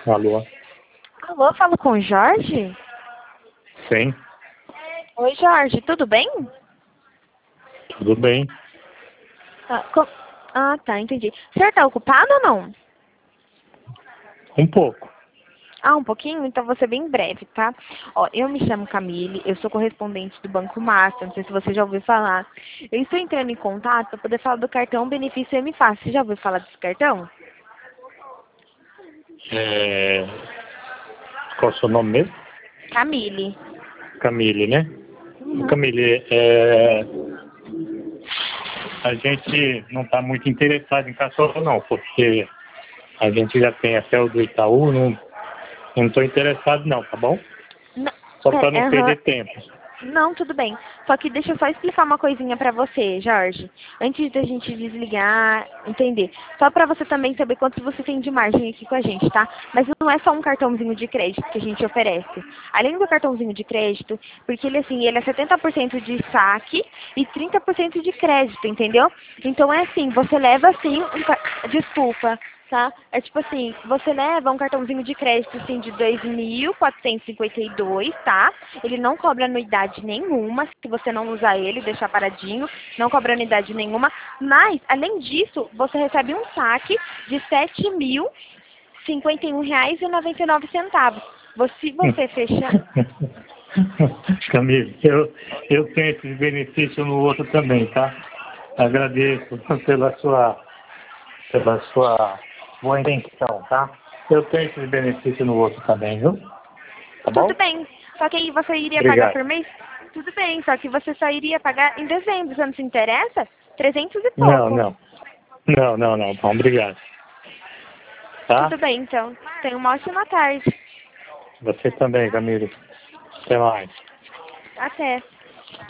Alô? Alô, falo com o Jorge? Sim, Oi, Jorge, tudo bem? tudo bem. Tá, entendi. O senhor tá ocupado ou não? Um pouco. Um pouquinho? Então vou ser bem breve, tá? Ó, eu me chamo Camille, eu sou correspondente do Banco Master, não sei se você já ouviu falar. Eu estou entrando em contato para poder falar do cartão Benefício M Fácil. Você já ouviu falar desse cartão? É... Qual é o seu nome mesmo? Camille. Camille, né? Uhum. Camille, a gente não está muito interessado em cachorro não, porque a gente já tem até o do Itaú, não estou interessado não, tá bom? Não, Só para não aham. perder tempo. Não, tudo bem. Só que deixa eu só explicar uma coisinha pra você, Jorge. Antes da gente desligar, entender. Só pra você também saber quanto você tem de margem aqui com a gente, tá? Mas não é só um cartãozinho de crédito que a gente oferece. Além do cartãozinho de crédito, porque ele é 70% de saque e 30% de crédito, entendeu? Então é assim, você leva assim, desculpa, tá? É tipo assim, você leva um cartãozinho de crédito assim de 2.452, tá? Ele não cobra anuidade nenhuma, se você não usar ele, deixar paradinho, não cobra anuidade nenhuma, mas além disso, você recebe um saque de R$ 7.051,99. Se você fechar. Camille, eu tenho esse benefício no outro também, tá? Agradeço pela sua boa intenção, tá? Eu tenho esse benefício no outro também, viu? Tá Tudo bom? bem. Só que aí você iria pagar Obrigado. por mês? Tudo bem, só que você só iria pagar em dezembro. Você não se interessa? 300 e Não, pouco. não. Não. Bom, obrigado. Tá? Tudo bem, então. Tenha uma ótima tarde. Você também, Camille. Até mais. Até.